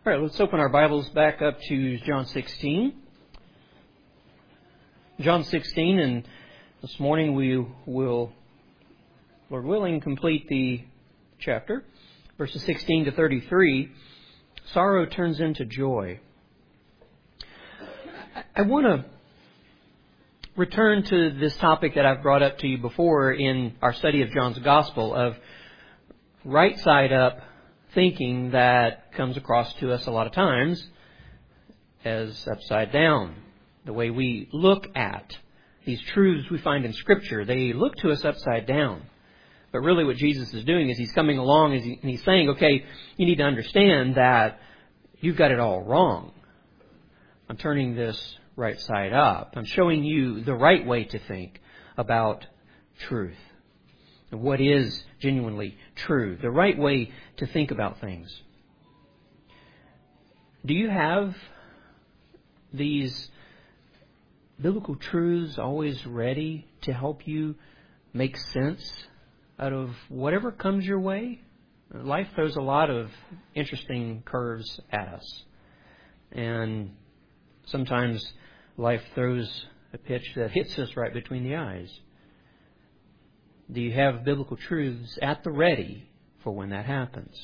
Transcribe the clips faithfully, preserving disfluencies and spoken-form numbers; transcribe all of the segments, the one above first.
All right, let's open our Bibles back up to John sixteen. John sixteen, and this morning we will, Lord willing, complete the chapter. Verses sixteen to thirty-three, sorrow turns into joy. I want to return to this topic that I've brought up to you before in our study of John's Gospel of right side up thinking that comes across to us a lot of times as upside down. The way we look at these truths we find in Scripture, they look to us upside down. But really what Jesus is doing is He's coming along and He's saying, okay, you need to understand that you've got it all wrong. I'm turning this right side up. I'm showing you the right way to think about truth. What is genuinely true. The right way to think about things. Do you have these biblical truths always ready to help you make sense out of whatever comes your way? Life throws a lot of interesting curves at us. And sometimes life throws a pitch that hits us right between the eyes. Do you have biblical truths at the ready for when that happens?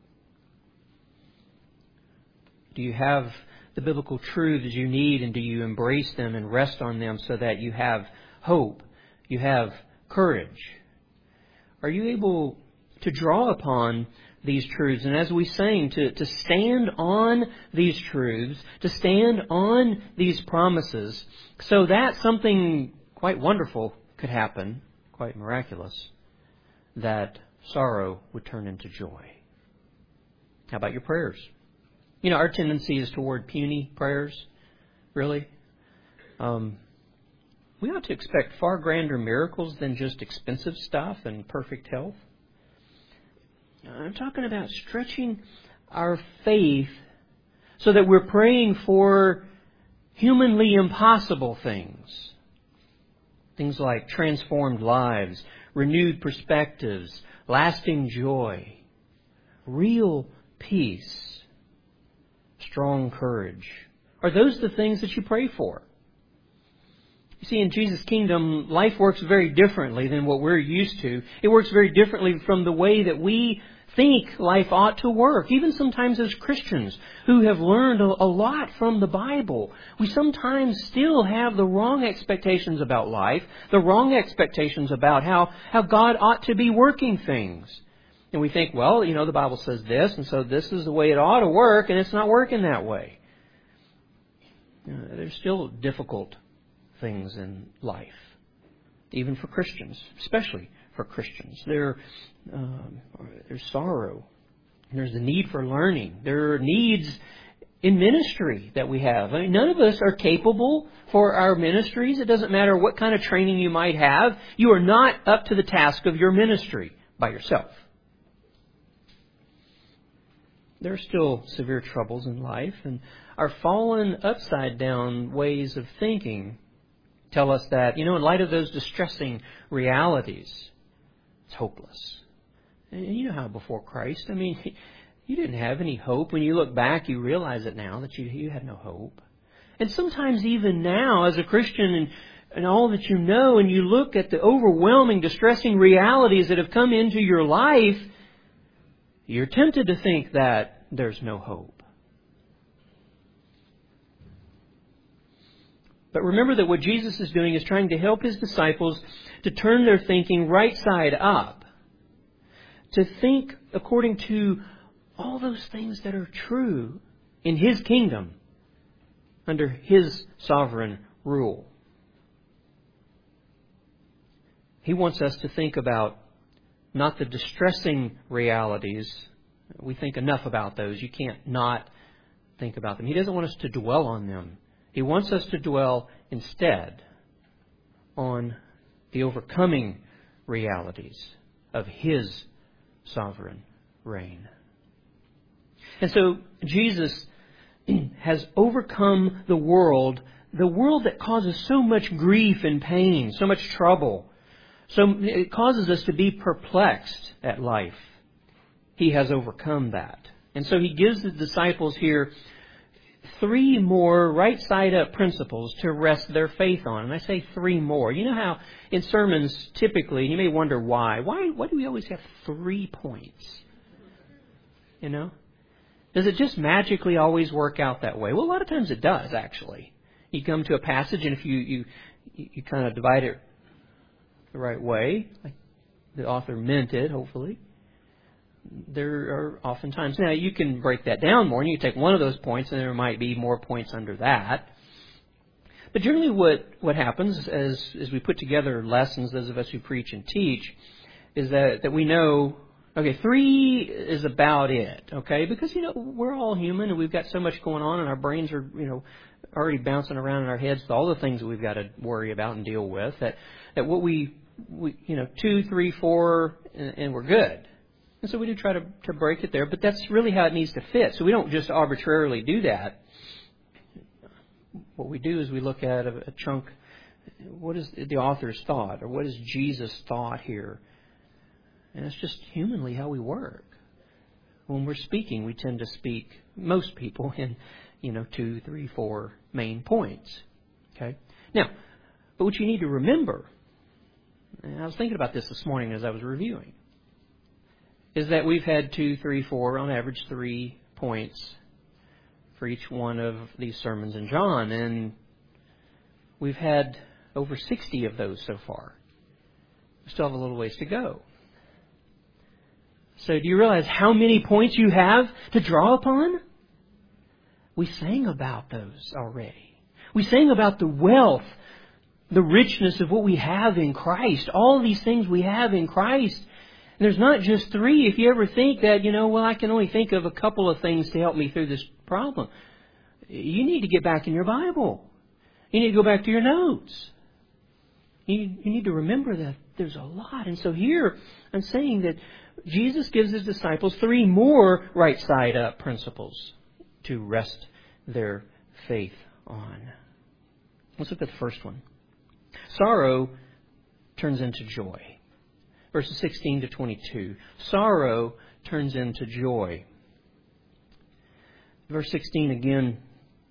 Do you have the biblical truths you need, and do you embrace them and rest on them so that you have hope, you have courage? Are you able to draw upon these truths? And as we sang, to, to stand on these truths, to stand on these promises, so that something quite wonderful could happen, quite miraculous, that sorrow would turn into joy. How about your prayers? You know, our tendency is toward puny prayers, really. Um, we ought to expect far grander miracles than just expensive stuff and perfect health. I'm talking about stretching our faith so that we're praying for humanly impossible things. Things like transformed lives, renewed perspectives, lasting joy, real peace, strong courage. Are those the things that you pray for? You see, in Jesus' kingdom, life works very differently than what we're used to. It works very differently from the way that we think life ought to work. Even sometimes as Christians who have learned a lot from the Bible, we sometimes still have the wrong expectations about life, the wrong expectations about how, how God ought to be working things. And we think, well, you know, the Bible says this, and so this is the way it ought to work, and it's not working that way. You know, there's still difficult things in life, even for Christians, especially for Christians. There, um, there's sorrow. There's the need for learning. There are needs in ministry that we have. I mean, none of us are capable for our ministries. It doesn't matter what kind of training you might have. You are not up to the task of your ministry by yourself. There are still severe troubles in life, and our fallen upside down ways of thinking tell us that, you know, in light of those distressing realities, it's hopeless. And you know how before Christ, I mean, you didn't have any hope. When you look back, you realize it now that you, you had no hope. And sometimes even now, as a Christian and, and all that you know, and you look at the overwhelming, distressing realities that have come into your life, you're tempted to think that there's no hope. But remember that what Jesus is doing is trying to help His disciples to turn their thinking right side up. To think according to all those things that are true in His kingdom under His sovereign rule. He wants us to think about not the distressing realities. We think enough about those. You can't not think about them. He doesn't want us to dwell on them. He wants us to dwell instead on the overcoming realities of His sovereign reign. And so Jesus has overcome the world, the world that causes so much grief and pain, so much trouble. So it causes us to be perplexed at life. He has overcome that. And so he gives the disciples here three more right-side-up principles to rest their faith on. And I say three more. You know how in sermons, typically, you may wonder why. Why, why do we always have three points? You know? Does it just magically always work out that way? Well, a lot of times it does, actually. You come to a passage, and if you, you, you kind of divide it the right way, like the author meant it, hopefully, there are oftentimes... Now, you can break that down more, and you take one of those points, and there might be more points under that. But generally what, what happens as, as we put together lessons, those of us who preach and teach, is that, that we know, okay, three is about it, okay? Because, you know, we're all human, and we've got so much going on, and our brains are, you know, already bouncing around in our heads with all the things that we've got to worry about and deal with, that, that what we, we, you know, two, three, four, and, and we're good. And so we do try to, to break it there, but that's really how it needs to fit. So we don't just arbitrarily do that. What we do is we look at a, a chunk, what is the author's thought, or what is Jesus' thought here? And it's just humanly how we work. When we're speaking, we tend to speak, most people, in, you know, two, three, four main points. Okay? Now, but what you need to remember, and I was thinking about this this morning as I was reviewing, is that we've had two, three, four, on average three points for each one of these sermons in John. And we've had over sixty of those so far. We still have a little ways to go. So do you realize how many points you have to draw upon? We sang about those already. We sang about the wealth, the richness of what we have in Christ. All these things we have in Christ. And there's not just three. If you ever think that, you know, well, I can only think of a couple of things to help me through this problem, you need to get back in your Bible. You need to go back to your notes. You, you need to remember that there's a lot. And so here I'm saying that Jesus gives His disciples three more right side up principles to rest their faith on. Let's look at the first one. Sorrow turns into joy. Verses sixteen to twenty-two. Sorrow turns into joy. Verse sixteen again.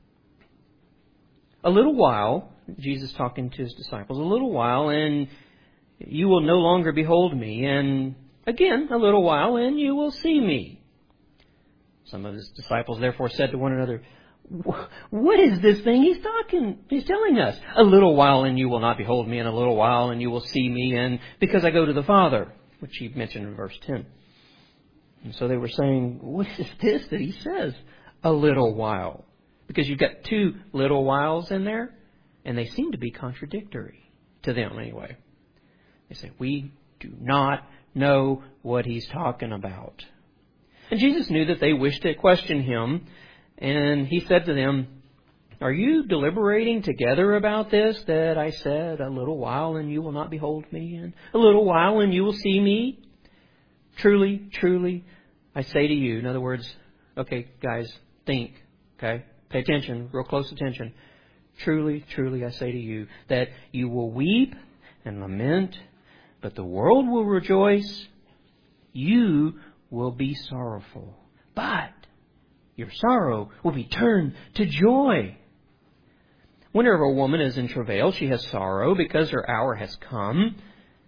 A little while, Jesus talking to His disciples, a little while and you will no longer behold me. And again, a little while and you will see me. Some of His disciples therefore said to one another, what is this thing he's talking, he's telling us? A little while and you will not behold me, and a little while and you will see me, and because I go to the Father, which he mentioned in verse ten. And so they were saying, what is this that he says? A little while. Because you've got two little whiles in there, and they seem to be contradictory to them anyway. They say, we do not know what he's talking about. And Jesus knew that they wished to question him. And he said to them, are you deliberating together about this, that I said, a little while and you will not behold me, and a little while and you will see me? Truly, truly, I say to you. In other words, okay, guys, think, okay? Pay attention, real close attention. Truly, truly, I say to you, that you will weep and lament, but the world will rejoice. You will be sorrowful, but your sorrow will be turned to joy. Whenever a woman is in travail, she has sorrow because her hour has come.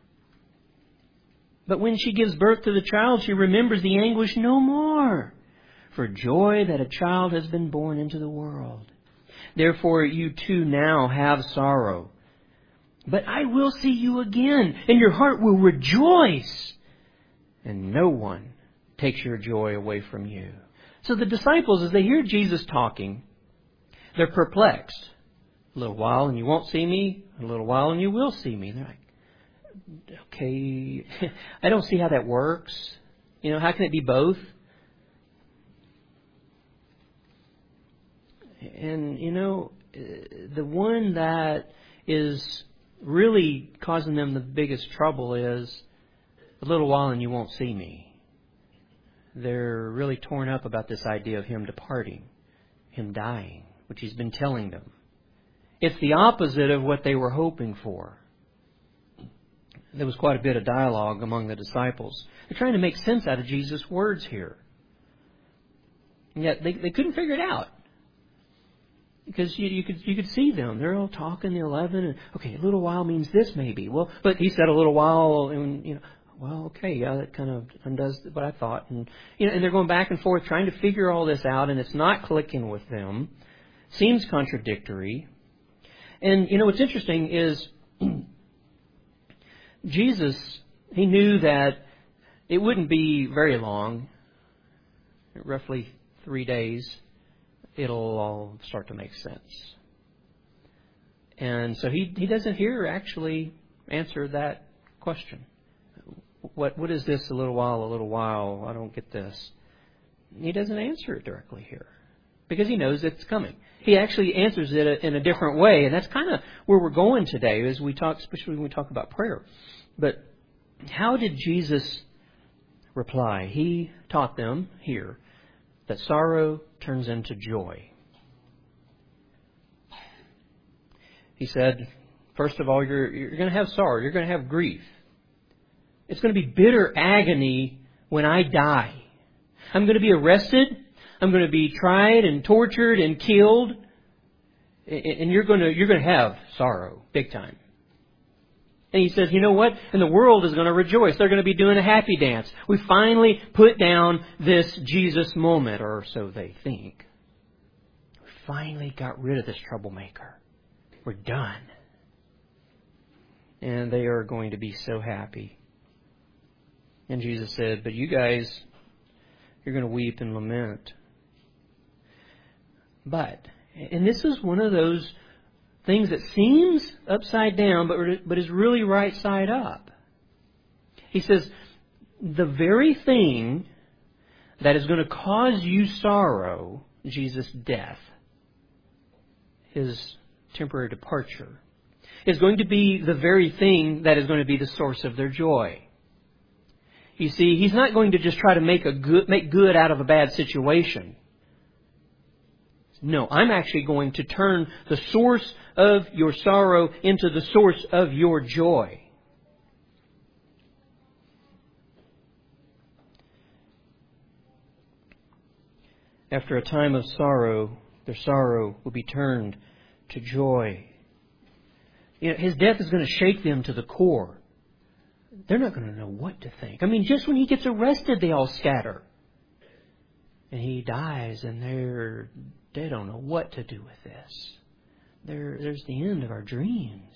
But when she gives birth to the child, she remembers the anguish no more, for joy that a child has been born into the world. Therefore, you too now have sorrow. But I will see you again, and your heart will rejoice, and no one takes your joy away from you. So the disciples, as they hear Jesus talking, they're perplexed. A little while and you won't see me. A little while and you will see me. They're like, okay, I don't see how that works. You know, how can it be both? And, you know, the one that is really causing them the biggest trouble is a little while and you won't see me. They're really torn up about this idea of Him departing, Him dying, which He's been telling them. It's the opposite of what they were hoping for. There was quite a bit of dialogue among the disciples. They're trying to make sense out of Jesus' words here. And yet they, they couldn't figure it out. Because you, you could you could see them. They're all talking the eleven. And, okay, a little while means this maybe. Well, but he said a little while, and you know, well, okay, yeah, that kind of undoes what I thought. And you know, and they're going back and forth trying to figure all this out, and it's not clicking with them. Seems contradictory. And you know what's interesting is Jesus, he knew that it wouldn't be very long, roughly three days. It'll all start to make sense. And so he, he doesn't here actually answer that question. What what is this a little while, a little while? I don't get this. He doesn't answer it directly here because he knows it's coming. He actually answers it in a different way, and that's kind of where we're going today as we talk, especially when we talk about prayer. But how did Jesus reply? He taught them here that sorrow turns into joy. He said, first of all, you're, you're going to have sorrow. You're going to have grief. It's going to be bitter agony when I die. I'm going to be arrested. I'm going to be tried and tortured and killed. And you're going to, you're going to have sorrow, big time. And he says, you know what? And the world is going to rejoice. They're going to be doing a happy dance. We finally put down this Jesus moment, or so they think. We finally got rid of this troublemaker. We're done. And they are going to be so happy. And Jesus said, but you guys, you're going to weep and lament. But, and this is one of those things that seems upside down, but, but is really right side up. He says, the very thing that is going to cause you sorrow, Jesus' death, His temporary departure, is going to be the very thing that is going to be the source of their joy. You see, He's not going to just try to make a good, make good out of a bad situation. No, I'm actually going to turn the source of your sorrow into the source of your joy. After a time of sorrow, their sorrow will be turned to joy. You know, His death is going to shake them to the core. They're not going to know what to think. I mean, just when He gets arrested, they all scatter. And He dies, and they're they don't know what to do with this. There, there's the end of our dreams.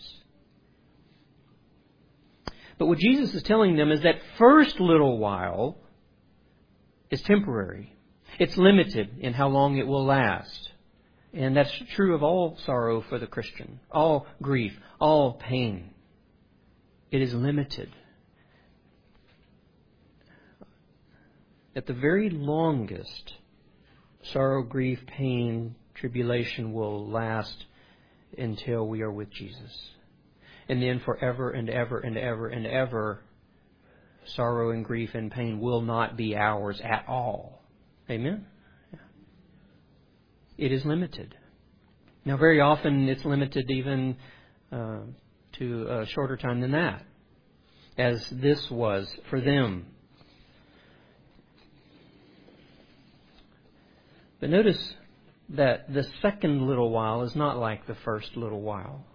But what Jesus is telling them is that first little while is temporary. It's limited in how long it will last. And that's true of all sorrow for the Christian. All grief, all pain. It is limited. At the very longest, sorrow, grief, pain, tribulation will last until we are with Jesus. And then forever and ever and ever and ever, sorrow and grief and pain will not be ours at all. Amen? It is limited. Now, very often it's limited even uh, to a shorter time than that, as this was for them. But notice that the second little while is not like the first little while.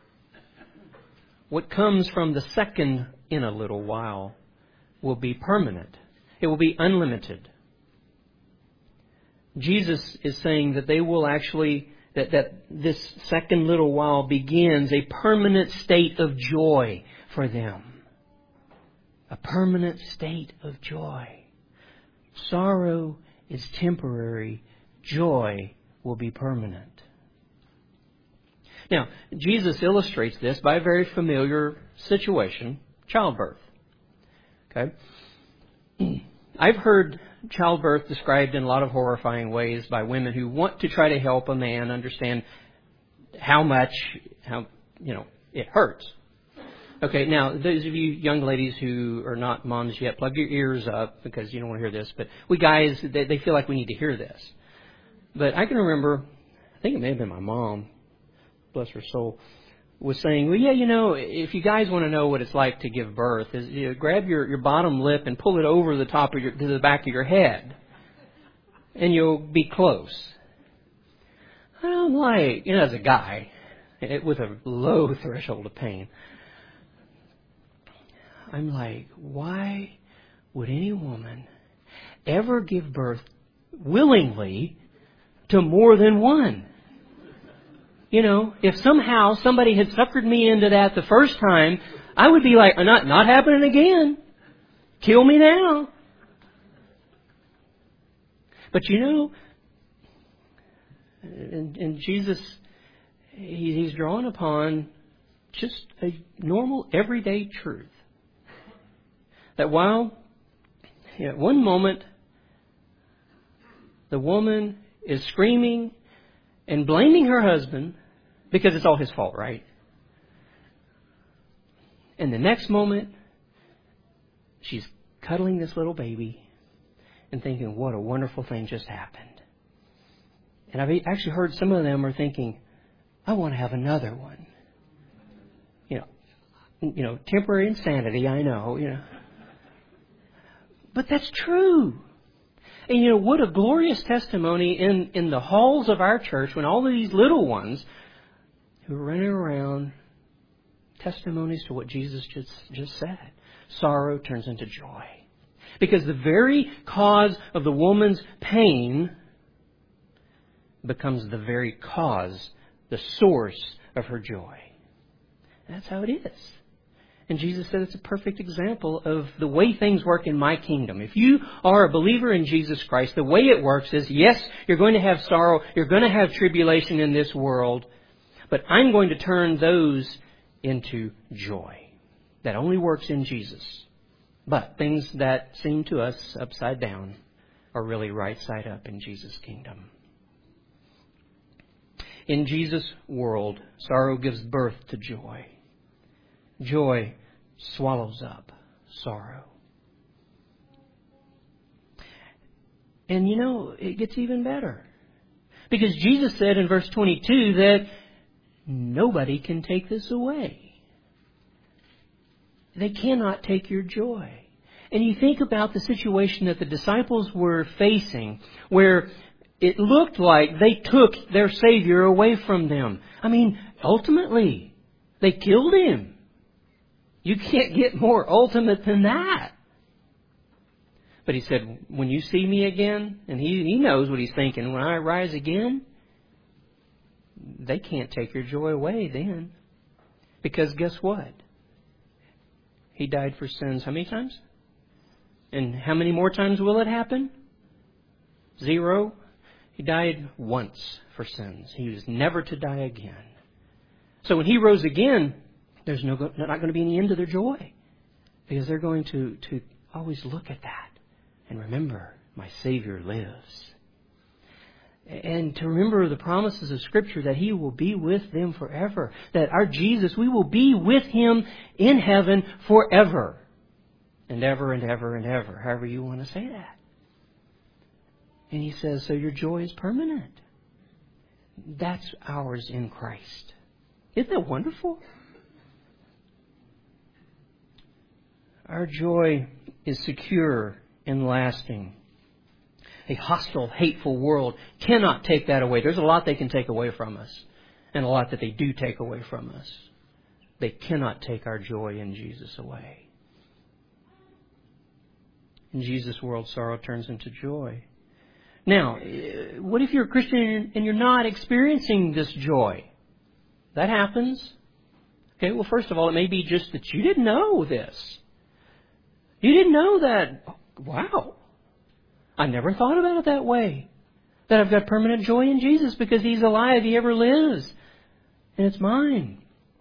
What comes from the second in a little while will be permanent. It will be unlimited. Jesus is saying that they will actually, that, that this second little while begins a permanent state of joy for them. A permanent state of joy. Sorrow is temporary. Joy will be permanent. Now, Jesus illustrates this by a very familiar situation, childbirth. Okay? I've heard childbirth described in a lot of horrifying ways by women who want to try to help a man understand how much, how, you know, it hurts. Okay, now, those of you young ladies who are not moms yet, plug your ears up because you don't want to hear this. But we guys, they, they feel like we need to hear this. But I can remember, I think it may have been my mom, bless her soul, was saying, well, yeah, you know, if you guys want to know what it's like to give birth, is you know, grab your, your bottom lip and pull it over the top of your, to the back of your head. and you'll be close. And I'm like, you know, as a guy, it, with a low threshold of pain, I'm like, why would any woman ever give birth willingly to more than one? You know, if somehow somebody had suckered me into that the first time, I would be like, not, not happening again. Kill me now. But you know, and, and Jesus, he, he's drawn upon just a normal, everyday truth. That while at one moment the woman is screaming and blaming her husband because it's all his fault, right? And the next moment, she's cuddling this little baby and thinking, what a wonderful thing just happened. And I've actually heard some of them are thinking, I want to have another one. You know, you know, temporary insanity, I know, you know. But that's true. And you know, what a glorious testimony in, in the halls of our church when all of these little ones who are running around, testimonies to what Jesus just, just said. Sorrow turns into joy. Because the very cause of the woman's pain becomes the very cause, the source of her joy. That's how it is. And Jesus said it's a perfect example of the way things work in my kingdom. If you are a believer in Jesus Christ, the way it works is, yes, you're going to have sorrow, you're going to have tribulation in this world, but I'm going to turn those into joy. That only works in Jesus. But things that seem to us upside down are really right side up in Jesus' kingdom. In Jesus' world, sorrow gives birth to joy. Joy swallows up sorrow. And you know, it gets even better. Because Jesus said in verse twenty-two that nobody can take this away. They cannot take your joy. And you think about the situation that the disciples were facing, where it looked like they took their Savior away from them. I mean, ultimately, they killed Him. You can't get more ultimate than that. But He said, when you see me again, and He, he knows what He's thinking, when I rise again, they can't take your joy away then. Because guess what? He died for sins how many times? And how many more times will it happen? Zero. He died once for sins. He was never to die again. So when He rose again, there's no, not going to be any end to their joy. Because they're going to, to always look at that and remember, my Savior lives. And to remember the promises of Scripture that He will be with them forever. That our Jesus, we will be with Him in heaven forever. And ever and ever and ever. However you want to say that. And He says, so your joy is permanent. That's ours in Christ. Isn't that wonderful? Our joy is secure and lasting. A hostile, hateful world cannot take that away. There's a lot they can take away from us. And a lot that they do take away from us. They cannot take our joy in Jesus away. In Jesus' world, sorrow turns into joy. Now, what if you're a Christian and you're not experiencing this joy? That happens. Okay, well, first of all, it may be just that you didn't know this. You didn't know that, wow, I never thought about it that way. That I've got permanent joy in Jesus because He's alive, He ever lives. And it's mine.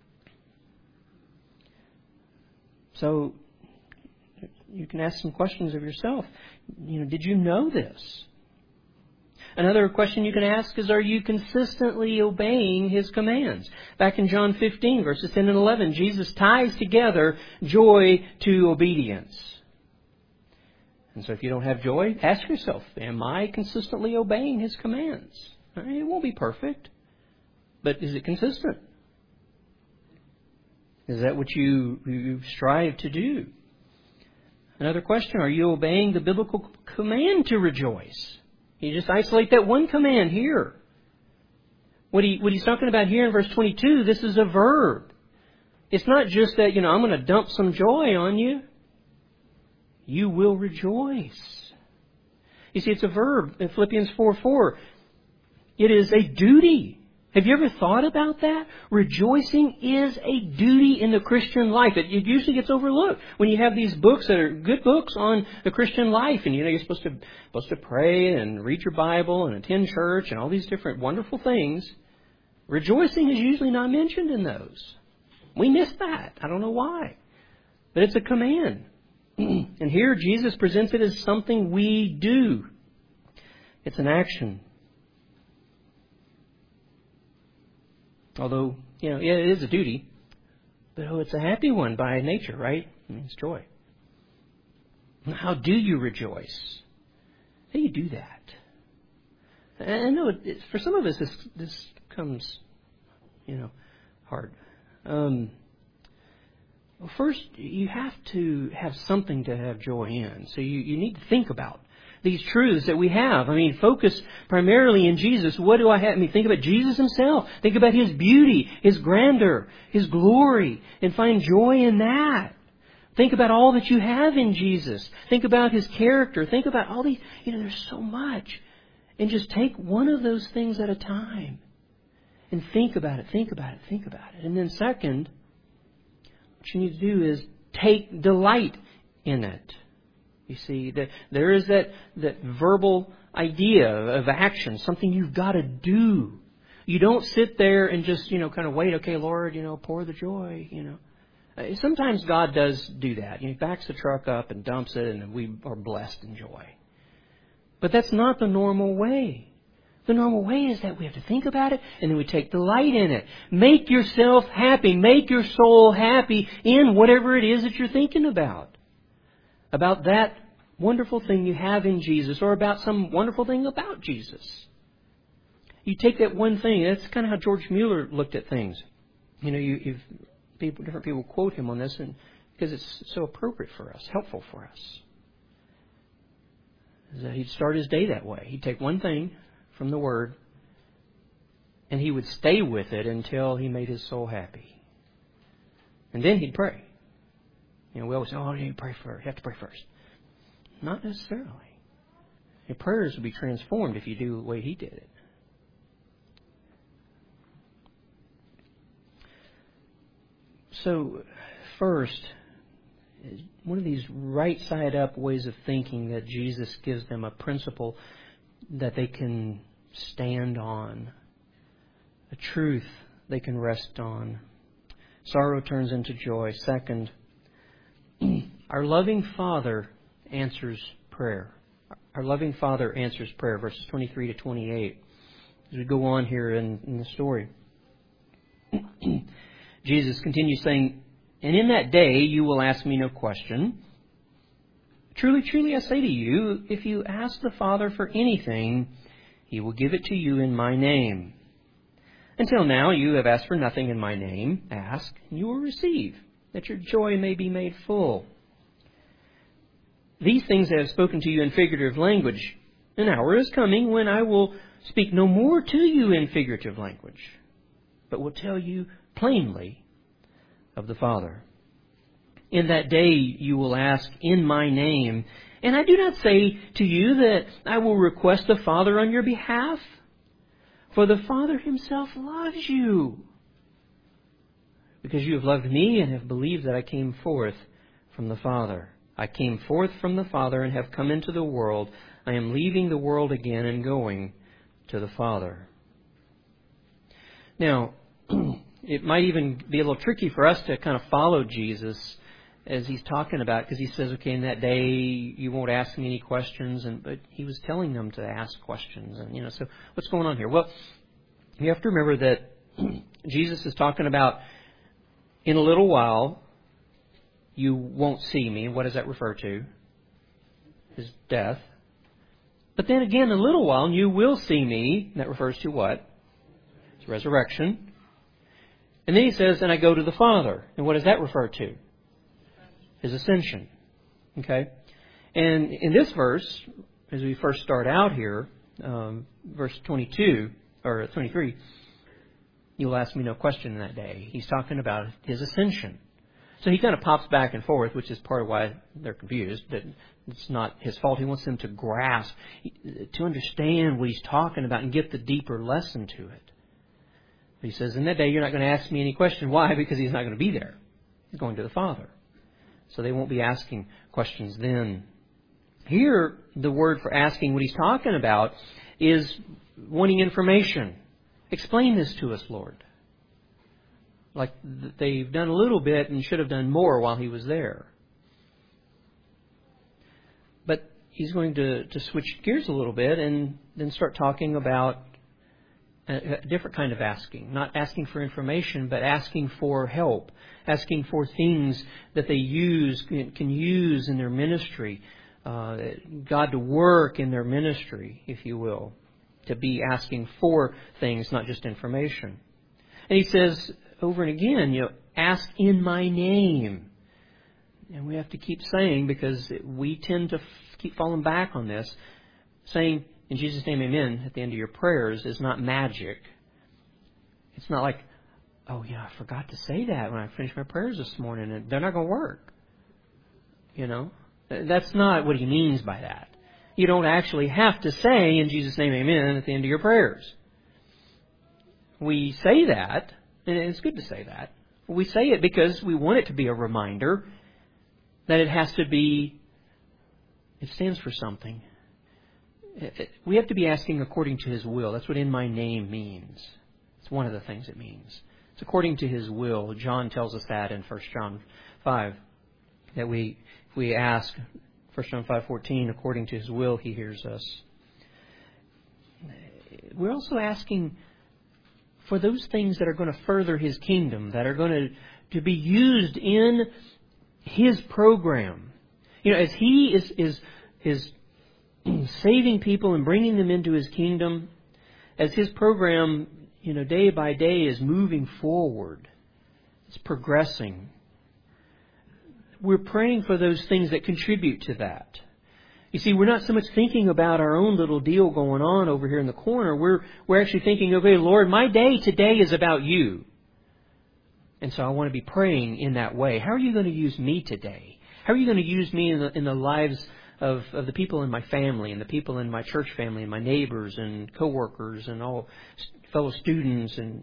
So, you can ask some questions of yourself. You know, did you know this? Another question you can ask is, are you consistently obeying His commands? Back in John fifteen, verses ten and eleven, Jesus ties together joy to obedience. And so if you don't have joy, ask yourself, am I consistently obeying His commands? I mean, it won't be perfect, but is it consistent? Is that what you, you strive to do? Another question, are you obeying the biblical command to rejoice? You just isolate that one command here. What, he, what he's talking about here in verse twenty-two, this is a verb. It's not just that, you know, I'm going to dump some joy on you. You will rejoice. You see, it's a verb in Philippians four four. It is a duty. Have you ever thought about that? Rejoicing is a duty in the Christian life. It, it usually gets overlooked when you have these books that are good books on the Christian life, and you know you're supposed to supposed to pray and read your Bible and attend church and all these different wonderful things. Rejoicing is usually not mentioned in those. We miss that. I don't know why, but it's a command, and here Jesus presents it as something we do. It's an action. Although, you know, yeah, it is a duty, but oh, it's a happy one by nature, right? I mean, it's joy. How do you rejoice? How do you do that? I know it, it's, for some of us, this, this comes, you know, hard. Um, well, first, you have to have something to have joy in. So you, you need to think about these truths that we have. I mean, focus primarily in Jesus. What do I have? I mean, think about Jesus Himself. Think about His beauty, His grandeur, His glory, and find joy in that. Think about all that you have in Jesus. Think about His character. Think about all these, you know, there's so much. And just take one of those things at a time. And think about it, think about it, think about it. And then second, what you need to do is take delight in it. You see, that there is that, that verbal idea of action, something you've got to do. You don't sit there and just, you know, kind of wait, okay, Lord, you know, pour the joy, you know. Sometimes God does do that. He backs the truck up and dumps it, and we are blessed in joy. But that's not the normal way. The normal way is that we have to think about it, and then we take delight in it. Make yourself happy. Make your soul happy in whatever it is that you're thinking about. About that wonderful thing you have in Jesus, or about some wonderful thing about Jesus. You take that one thing. That's kind of how George Mueller looked at things. You know, you, you've people, different people quote him on this, and because it's so appropriate for us, helpful for us. Is that he'd start his day that way. He'd take one thing from the Word, and he would stay with it until he made his soul happy. And then he'd pray. You know, we always say, oh, you pray first. You have to pray first. Not necessarily. Your prayers will be transformed if you do the way he did it. So, first, one of these right-side-up ways of thinking that Jesus gives them a principle that they can stand on, a truth they can rest on. Sorrow turns into joy. Second, our loving Father answers prayer. Our loving Father answers prayer, verses twenty-three to twenty-eight. As we go on here in, in the story, Jesus continues saying, "And in that day you will ask me no question. Truly, truly, I say to you, if you ask the Father for anything, He will give it to you in my name. Until now you have asked for nothing in my name. Ask, and you will receive, that your joy may be made full. These things I have spoken to you in figurative language. An hour is coming when I will speak no more to you in figurative language, but will tell you plainly of the Father. In that day you will ask in my name, and I do not say to you that I will request the Father on your behalf, for the Father Himself loves you, because you have loved me and have believed that I came forth from the Father. I came forth from the Father and have come into the world. I am leaving the world again and going to the Father." Now, it might even be a little tricky for us to kind of follow Jesus as He's talking about, because He says, okay, in that day you won't ask me any questions, and but He was telling them to ask questions. And, you know, so what's going on here? Well, you have to remember that Jesus is talking about, in a little while, you won't see me. What does that refer to? His death. But then again, in a little while, you will see me. And that refers to what? His resurrection. And then He says, and I go to the Father. And what does that refer to? His ascension. Okay? And in this verse, as we first start out here, um, verse twenty-two or twenty-three, you'll ask me no question in that day. He's talking about His ascension. So he kind of pops back and forth, which is part of why they're confused. That it's not his fault. He wants them to grasp, to understand what he's talking about and get the deeper lesson to it. He says, in that day, you're not going to ask me any question. Why? Because He's not going to be there. He's going to the Father. So they won't be asking questions then. Here, the word for asking what he's talking about is wanting information. Explain this to us, Lord. Like they've done a little bit and should have done more while He was there. But He's going to, to switch gears a little bit and then start talking about a, a different kind of asking. Not asking for information, but asking for help. Asking for things that they use, can use in their ministry. Uh, God to work in their ministry, if you will. To be asking for things, not just information. And He says over and again, you know, ask in my name. And we have to keep saying, because we tend to f- keep falling back on this. Saying, in Jesus' name, amen, at the end of your prayers is not magic. It's not like, oh yeah, I forgot to say that when I finished my prayers this morning, and they're not going to work. You know? That's not what He means by that. You don't actually have to say, in Jesus' name, amen, at the end of your prayers. We say that, and it's good to say that. We say it because we want it to be a reminder that it has to be, it stands for something. We have to be asking according to His will. That's what in my name means. It's one of the things it means. It's according to His will. John tells us that in First John five. That we, if we ask, First John five fourteen, according to His will, He hears us. We're also asking for those things that are going to further His kingdom, that are going to, to be used in His program. You know, as He is, is, is saving people and bringing them into His kingdom, as His program, you know, day by day is moving forward, it's progressing. We're praying for those things that contribute to that. You see, we're not so much thinking about our own little deal going on over here in the corner. We're we're actually thinking, okay, Lord, my day today is about You. And so I want to be praying in that way. How are You going to use me today? How are You going to use me in the, in the lives of, of the people in my family and the people in my church family and my neighbors and coworkers and all fellow students? And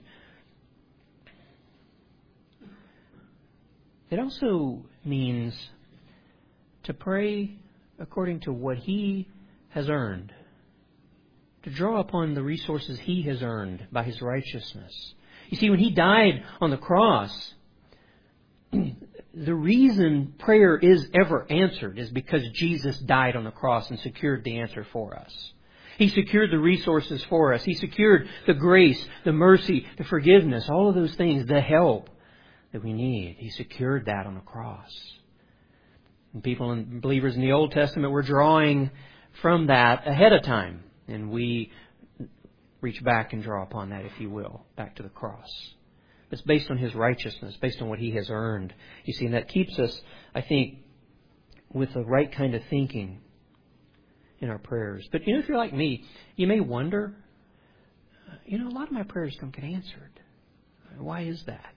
it also means to pray according to what He has earned. To draw upon the resources He has earned by His righteousness. You see, when He died on the cross, the reason prayer is ever answered is because Jesus died on the cross and secured the answer for us. He secured the resources for us. He secured the grace, the mercy, the forgiveness, all of those things, the help that we need. He secured that on the cross. And people and believers in the Old Testament were drawing from that ahead of time. And we reach back and draw upon that, if you will, back to the cross. It's based on His righteousness, based on what He has earned. You see, and that keeps us, I think, with the right kind of thinking in our prayers. But, you know, if you're like me, you may wonder, you know, a lot of my prayers don't get answered. Why is that?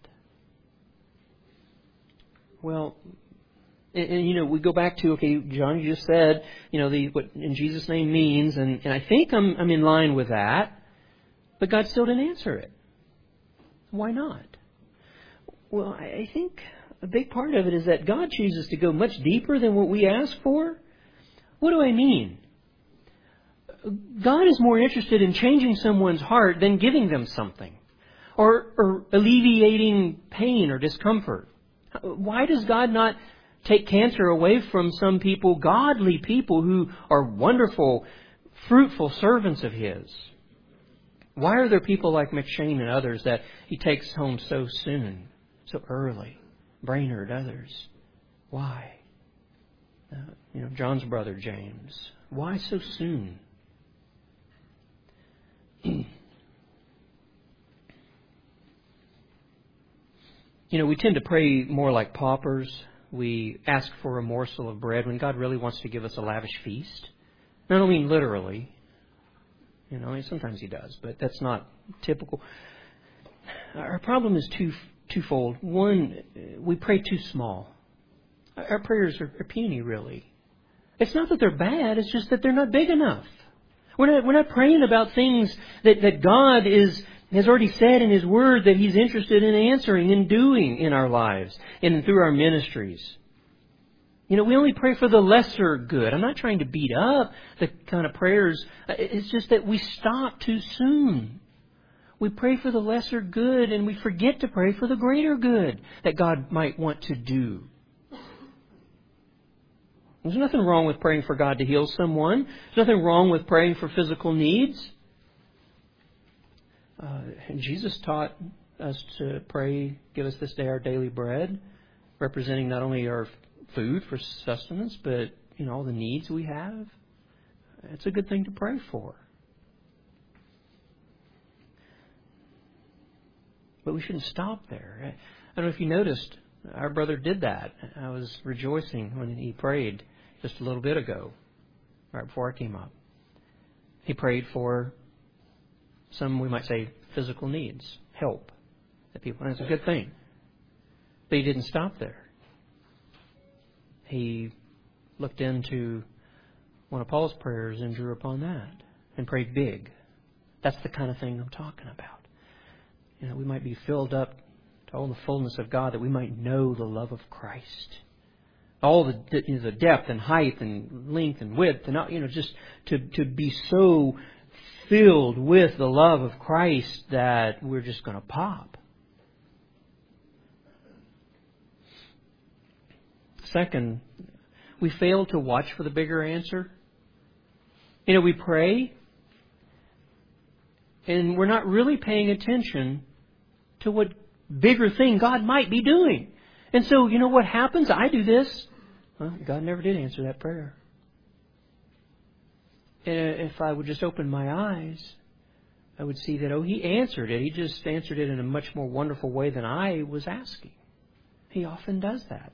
Well, and, and you know, we go back to, okay, John, you just said, you know, the what in Jesus' name means, and, and I think I'm, I'm in line with that, but God still didn't answer it. Why not? Well, I think a big part of it is that God chooses to go much deeper than what we ask for. What do I mean? God is more interested in changing someone's heart than giving them something, or, or alleviating pain or discomfort. Why does God not take cancer away from some people, godly people who are wonderful, fruitful servants of His? Why are there people like McShane and others that He takes home so soon, so early? Brainerd, others. Why? Uh, you know, John's brother James. Why so soon? You know, we tend to pray more like paupers. We ask for a morsel of bread when God really wants to give us a lavish feast. I don't mean literally. You know, sometimes He does, but that's not typical. Our problem is two twofold. One, we pray too small. Our prayers are, are puny, really. It's not that they're bad, it's just that they're not big enough. We're not, we're not praying about things that, that God is has already said in His Word that He's interested in answering and doing in our lives and through our ministries. You know, we only pray for the lesser good. I'm not trying to beat up the kind of prayers. It's just that we stop too soon. We pray for the lesser good and we forget to pray for the greater good that God might want to do. There's nothing wrong with praying for God to heal someone. There's nothing wrong with praying for physical needs. Uh, and Jesus taught us to pray, give us this day our daily bread, representing not only our food for sustenance, but you know all the needs we have. It's a good thing to pray for. But we shouldn't stop there. I don't know if you noticed, our brother did that. I was rejoicing when he prayed just a little bit ago, right before I came up. He prayed for some, we might say, physical needs, help that people. And it's a good thing. But he didn't stop there. He looked into one of Paul's prayers and drew upon that and prayed big. That's the kind of thing I'm talking about. You know, we might be filled up to all the fullness of God, that we might know the love of Christ. All the, you know, the depth and height and length and width, and you know, just to to be so filled with the love of Christ that we're just going to pop. Second, we fail to watch for the bigger answer. You know, we pray, and we're not really paying attention to what bigger thing God might be doing. And so, you know what happens? I do this. Well, God never did answer that prayer. And if I would just open my eyes, I would see that, oh, He answered it. He just answered it in a much more wonderful way than I was asking. He often does that.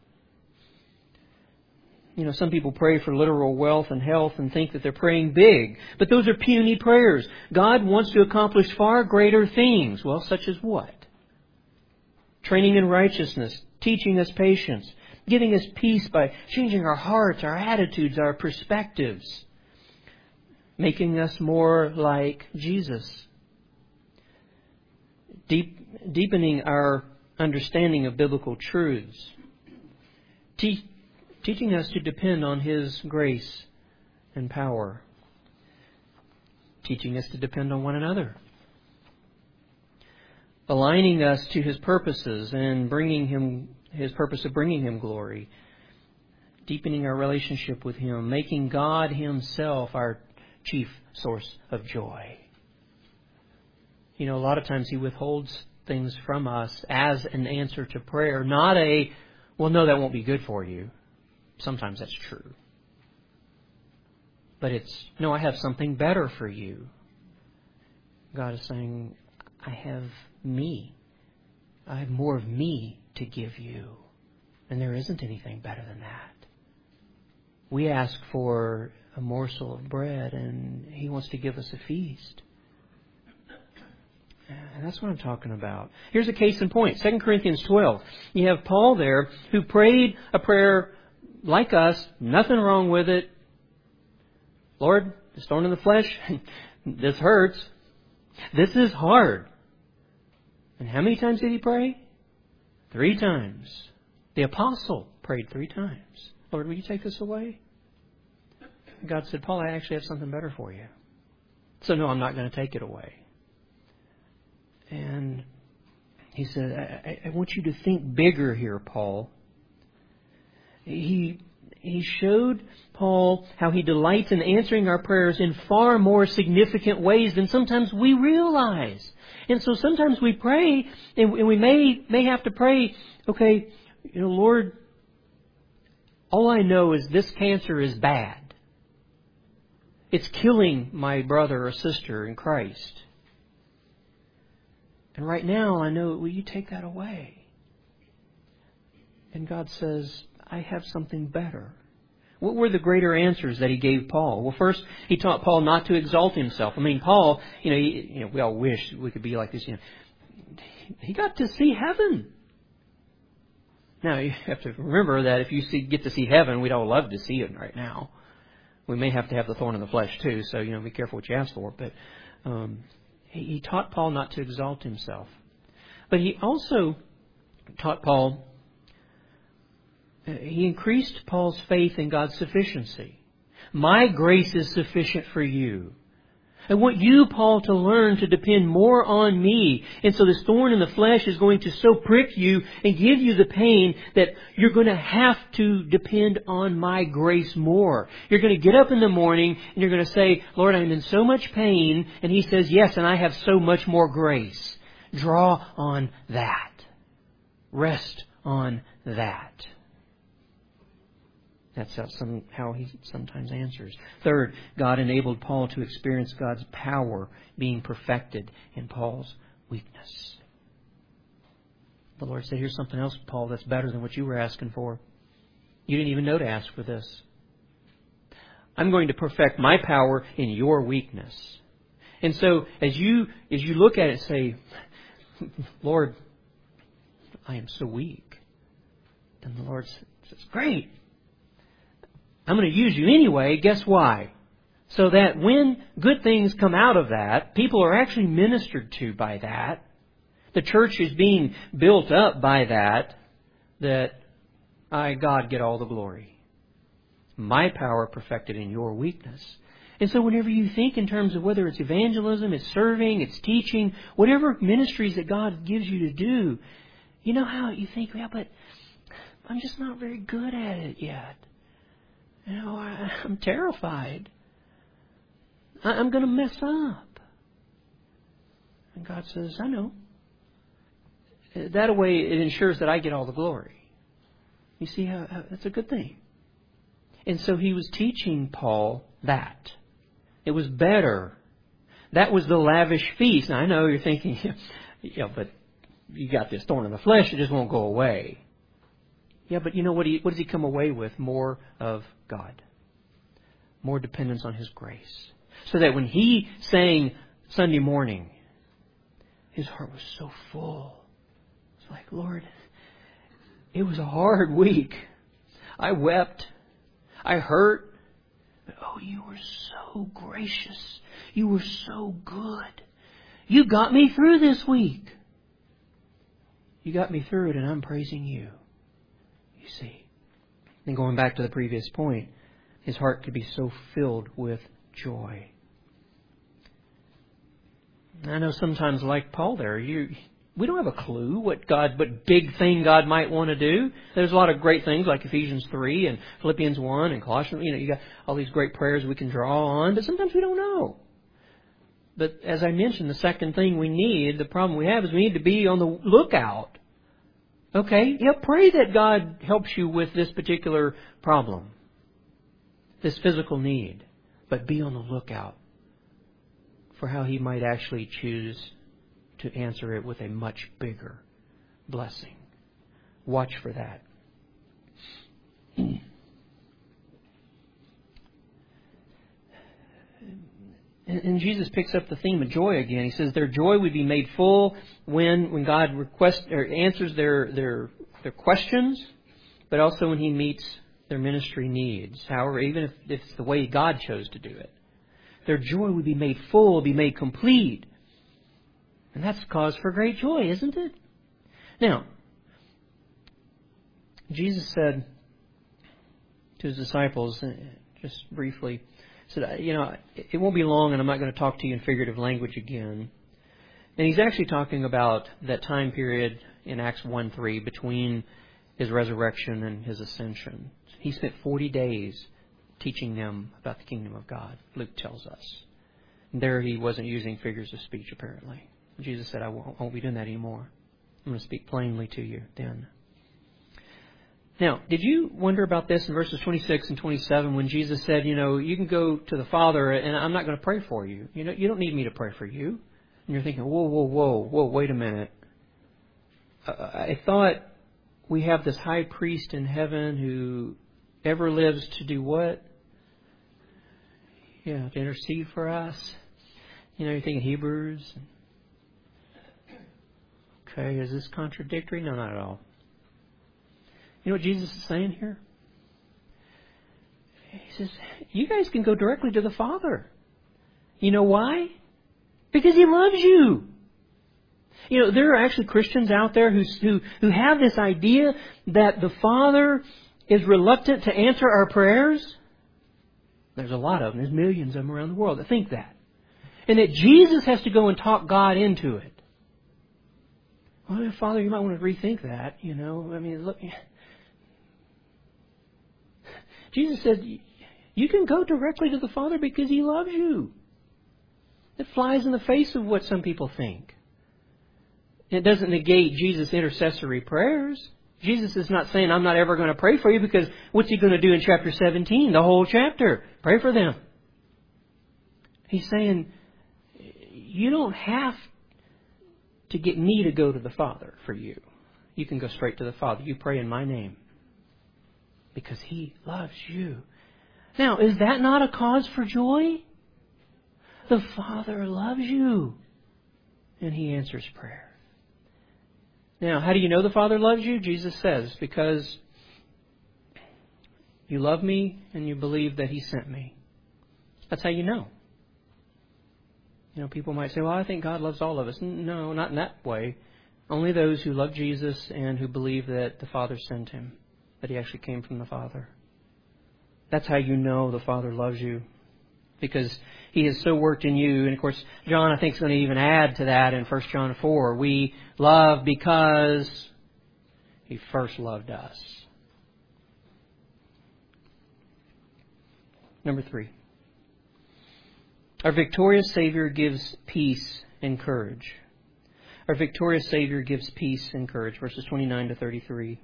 You know, some people pray for literal wealth and health and think that they're praying big. But those are puny prayers. God wants to accomplish far greater things. Well, such as what? Training in righteousness, teaching us patience, giving us peace by changing our hearts, our attitudes, our perspectives, making us more like Jesus, Deep, deepening our understanding of biblical truths, Te- teaching us to depend on His grace and power, teaching us to depend on one another, aligning us to His purposes and bringing Him His purpose of bringing Him glory, deepening our relationship with Him, making God Himself our chief source of joy. You know, a lot of times He withholds things from us as an answer to prayer, not a, well, no, that won't be good for you. Sometimes that's true. But it's, no, I have something better for you. God is saying, I have me. I have more of me to give you. And there isn't anything better than that. We ask for a morsel of bread and He wants to give us a feast. And that's what I'm talking about. Here's a case in point. Second Corinthians twelve. You have Paul there who prayed a prayer like us. Nothing wrong with it. Lord, this thorn in the flesh, this hurts. This is hard. And how many times did he pray? Three times. The apostle prayed three times. Lord, will you take this away? God said, Paul, I actually have something better for you. So no, I'm not going to take it away. And he said, I, I want you to think bigger here, Paul. He he showed Paul how he delights in answering our prayers in far more significant ways than sometimes we realize. And so sometimes we pray, and we may may have to pray, okay, you know, Lord, all I know is this cancer is bad. It's killing my brother or sister in Christ. And right now I know, will you take that away? And God says, I have something better. What were the greater answers that He gave Paul? Well, first, He taught Paul not to exalt himself. I mean, Paul, you know, he, you know, we all wish we could be like this. You know, he got to see heaven. Now, you have to remember that if you see, get to see heaven, we'd all love to see it right now. We may have to have the thorn in the flesh too, so, you know, be careful what you ask for. But um, he, he taught Paul not to exalt himself. But He also taught Paul, He increased Paul's faith in God's sufficiency. My grace is sufficient for you. I want you, Paul, to learn to depend more on me. And so this thorn in the flesh is going to so prick you and give you the pain that you're going to have to depend on my grace more. You're going to get up in the morning and you're going to say, Lord, I'm in so much pain. And He says, yes, and I have so much more grace. Draw on that. Rest on that. That's how, some, how He sometimes answers. Third, God enabled Paul to experience God's power being perfected in Paul's weakness. The Lord said, here's something else, Paul, that's better than what you were asking for. You didn't even know to ask for this. I'm going to perfect my power in your weakness. And so as you as you look at it, say, Lord, I am so weak. Then the Lord says, great. I'm going to use you anyway. Guess why? So that when good things come out of that, people are actually ministered to by that. The church is being built up by that, that I, God, get all the glory. My power perfected in your weakness. And so whenever you think in terms of whether it's evangelism, it's serving, it's teaching, whatever ministries that God gives you to do, you know how you think, yeah, but I'm just not very good at it yet. You know, I, I'm terrified. I, I'm going to mess up. And God says, I know. That way it ensures that I get all the glory. You see how, how that's a good thing. And so He was teaching Paul that. It was better. That was the lavish feast. Now, I know you're thinking, yeah, but you got this thorn in the flesh, it just won't go away. Yeah, but you know what, he, what does he come away with? More of God. More dependence on His grace. So that when he sang Sunday morning, his heart was so full. It's like, Lord, it was a hard week. I wept. I hurt. But oh, you were so gracious. You were so good. You got me through this week. You got me through it, and I'm praising you. You see. And going back to the previous point, his heart could be so filled with joy. I know sometimes, like Paul there, you we don't have a clue what God, what big thing God might want to do. There's a lot of great things like Ephesians three and Philippians one and Colossians. You know, you got all these great prayers we can draw on, but sometimes we don't know. But as I mentioned, the second thing we need, the problem we have is we need to be on the lookout. Okay? Yeah, pray that God helps you with this particular problem, this physical need. But be on the lookout for how He might actually choose to answer it with a much bigger blessing. Watch for that. And Jesus picks up the theme of joy again. He says their joy would be made full when when God requests or answers their their their questions, but also when He meets their ministry needs. However, even if it's the way God chose to do it, their joy would be made full, be made complete, and that's cause for great joy, isn't it? Now, Jesus said to His disciples, just briefly, said, you know, it won't be long and I'm not going to talk to you in figurative language again. And He's actually talking about that time period in Acts one three between His resurrection and His ascension. He spent forty days teaching them about the kingdom of God, Luke tells us. And there He wasn't using figures of speech, apparently. Jesus said, I won't, won't be doing that anymore. I'm going to speak plainly to you then. Now, did you wonder about this in verses twenty-six and twenty-seven when Jesus said, you know, you can go to the Father and I'm not going to pray for you. You know, you don't need me to pray for you. And you're thinking, whoa, whoa, whoa, whoa, wait a minute. Uh, I thought we have this high priest in heaven who ever lives to do what? Yeah, to intercede for us. You know, you're thinking Hebrews. Okay, is this contradictory? No, not at all. You know what Jesus is saying here? He says, you guys can go directly to the Father. You know why? Because He loves you. You know, there are actually Christians out there who, who, who have this idea that the Father is reluctant to answer our prayers. There's a lot of them. There's millions of them around the world that think that. And that Jesus has to go and talk God into it. Well, Father, you might want to rethink that, you know. I mean, look. Jesus said, you can go directly to the Father because He loves you. It flies in the face of what some people think. It doesn't negate Jesus' intercessory prayers. Jesus is not saying, I'm not ever going to pray for you, because what's He going to do in chapter seventeen? The whole chapter. Pray for them. He's saying, you don't have to get me to go to the Father for you. You can go straight to the Father. You pray in my name. Because He loves you. Now, is that not a cause for joy? The Father loves you. And He answers prayer. Now, how do you know the Father loves you? Jesus says, because you love me and you believe that He sent me. That's how you know. You know, people might say, well, I think God loves all of us. No, not in that way. Only those who love Jesus and who believe that the Father sent Him, that He actually came from the Father. That's how you know the Father loves you. Because He has so worked in you. And of course, John, I think, is going to even add to that in First John four. We love because He first loved us. Number three. Our victorious Savior gives peace and courage. Our victorious Savior gives peace and courage. Verses twenty-nine to thirty-three.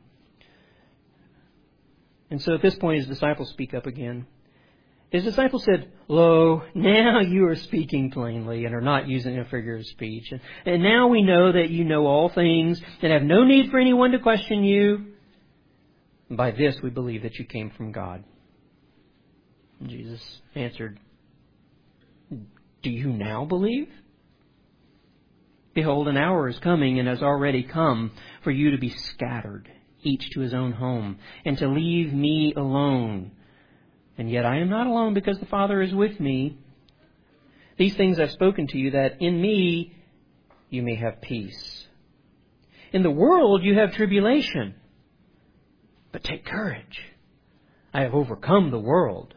And so at this point, His disciples speak up again. His disciples said, Lo, now you are speaking plainly and are not using a figure of speech. And, and now we know that you know all things and have no need for anyone to question you. And by this we believe that you came from God. And Jesus answered, Do you now believe? Behold, an hour is coming and has already come for you to be scattered, each to his own home, and to leave me alone. And yet I am not alone, because the Father is with me. These things I've spoken to you, that in me you may have peace. In the world you have tribulation. But take courage. I have overcome the world.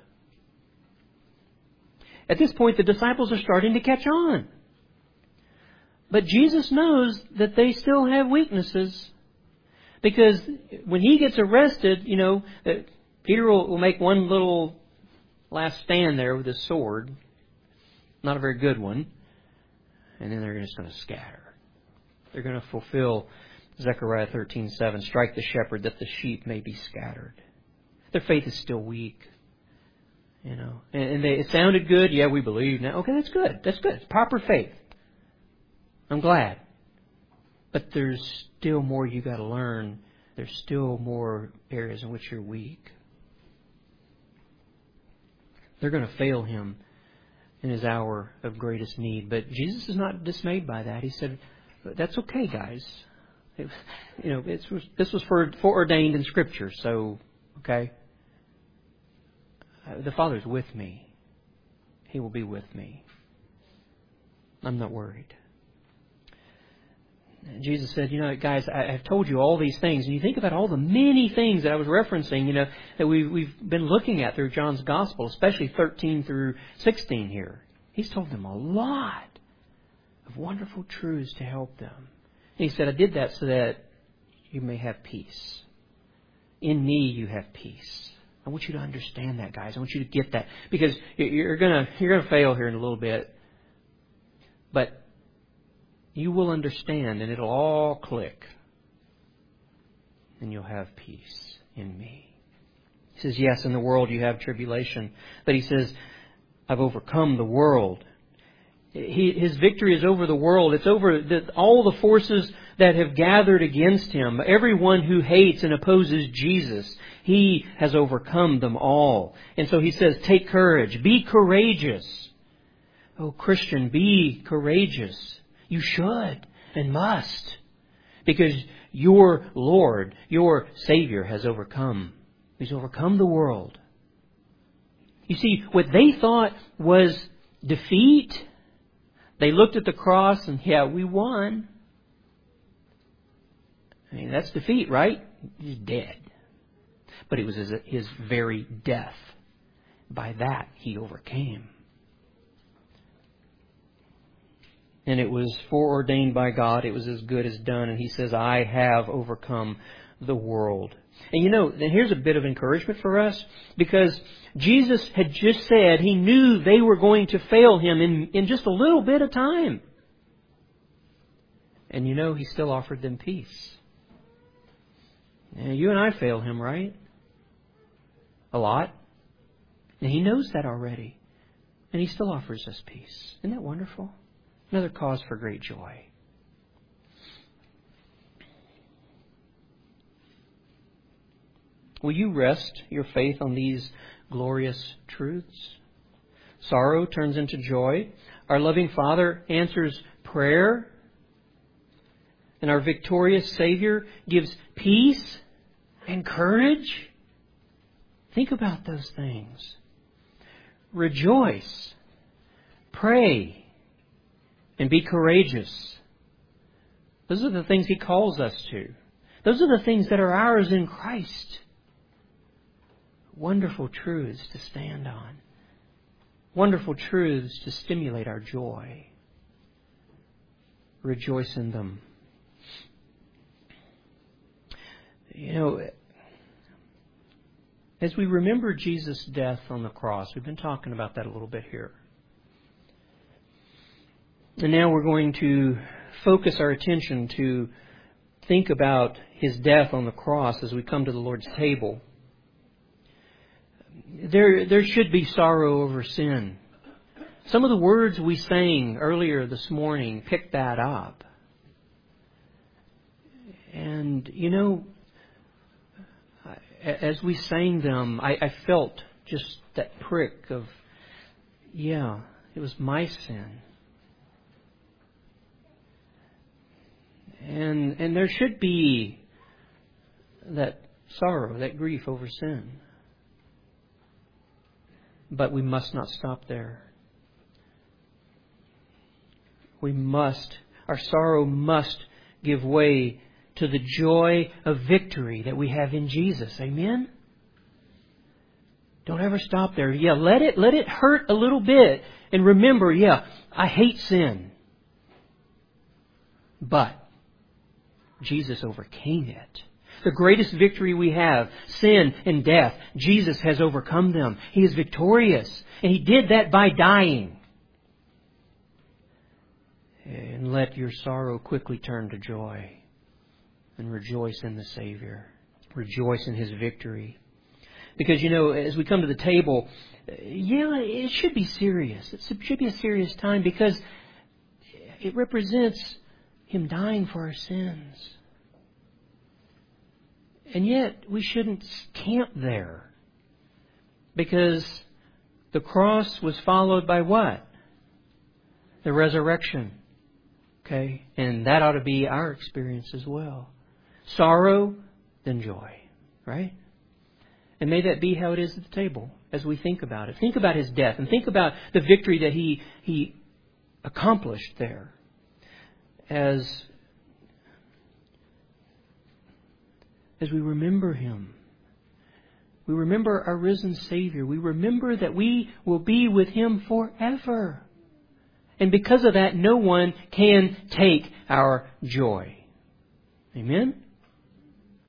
At this point, the disciples are starting to catch on. But Jesus knows that they still have weaknesses. Because when He gets arrested, you know, Peter will, will make one little last stand there with his sword. Not a very good one. And then they're just going to scatter. They're going to fulfill Zechariah thirteen seven. Strike the shepherd that the sheep may be scattered. Their faith is still weak. You know, and, and they, it sounded good. Yeah, we believe now. Okay, that's good. That's good. It's proper faith. I'm glad. But there's still more you got to learn. There's still more areas in which you're weak. They're going to fail Him in His hour of greatest need. But Jesus is not dismayed by that. He said, that's okay, guys. It, you know, it's, this was for, foreordained in Scripture. So, okay. Uh, the Father's with me. He will be with me. I'm not worried. Jesus said, you know, guys, I have told you all these things. And you think about all the many things that I was referencing, you know, that we've, we've been looking at through John's Gospel, especially thirteen through sixteen here. He's told them a lot of wonderful truths to help them. And He said, I did that so that you may have peace. In me you have peace. I want you to understand that, guys. I want you to get that. Because you're going to you're gonna fail here in a little bit. But you will understand, and it'll all click. And you'll have peace in me. He says, yes, in the world you have tribulation. But He says, I've overcome the world. He, his victory is over the world. It's over the, all the forces that have gathered against Him. Everyone who hates and opposes Jesus, He has overcome them all. And so He says, take courage. Be courageous. Oh, Christian, be courageous. You should and must. Because your Lord, your Savior has overcome. He's overcome the world. You see, what they thought was defeat, they looked at the cross and, yeah, we won. I mean, that's defeat, right? He's dead. But it was his, his very death. By that, He overcame. And it was foreordained by God. It was as good as done. And He says, I have overcome the world. And you know, and here's a bit of encouragement for us. Because Jesus had just said He knew they were going to fail Him in, in just a little bit of time. And you know, He still offered them peace. Now, you and I fail Him, right? A lot. And He knows that already. And He still offers us peace. Isn't that wonderful? Another cause for great joy. Will you rest your faith on these glorious truths? Sorrow turns into joy. Our loving Father answers prayer. And our victorious Savior gives peace and courage. Think about those things. Rejoice. Pray. And be courageous. Those are the things He calls us to. Those are the things that are ours in Christ. Wonderful truths to stand on. Wonderful truths to stimulate our joy. Rejoice in them. You know, as we remember Jesus' death on the cross, we've been talking about that a little bit here. And now we're going to focus our attention to think about His death on the cross as we come to the Lord's table. There, there should be sorrow over sin. Some of the words we sang earlier this morning picked that up. And, you know, as we sang them, I, I felt just that prick of, yeah, it was my sin. And and there should be that sorrow, that grief over sin. But we must not stop there. We must, our sorrow must give way to the joy of victory that we have in Jesus. Amen? Don't ever stop there. Yeah, let it let it hurt a little bit. And remember, yeah, I hate sin. But Jesus overcame it. The greatest victory we have, sin and death, Jesus has overcome them. He is victorious. And He did that by dying. And let your sorrow quickly turn to joy. And rejoice in the Savior. Rejoice in His victory. Because, you know, as we come to the table, yeah, it should be serious. It should be a serious time because it represents Him dying for our sins. And yet, we shouldn't camp there. Because the cross was followed by what? The resurrection. Okay? And that ought to be our experience as well. Sorrow, then joy. Right? And may that be how it is at the table as we think about it. Think about His death and think about the victory that He, he accomplished there. As, as we remember Him. We remember our risen Savior. We remember that we will be with Him forever. And because of that, no one can take our joy. Amen?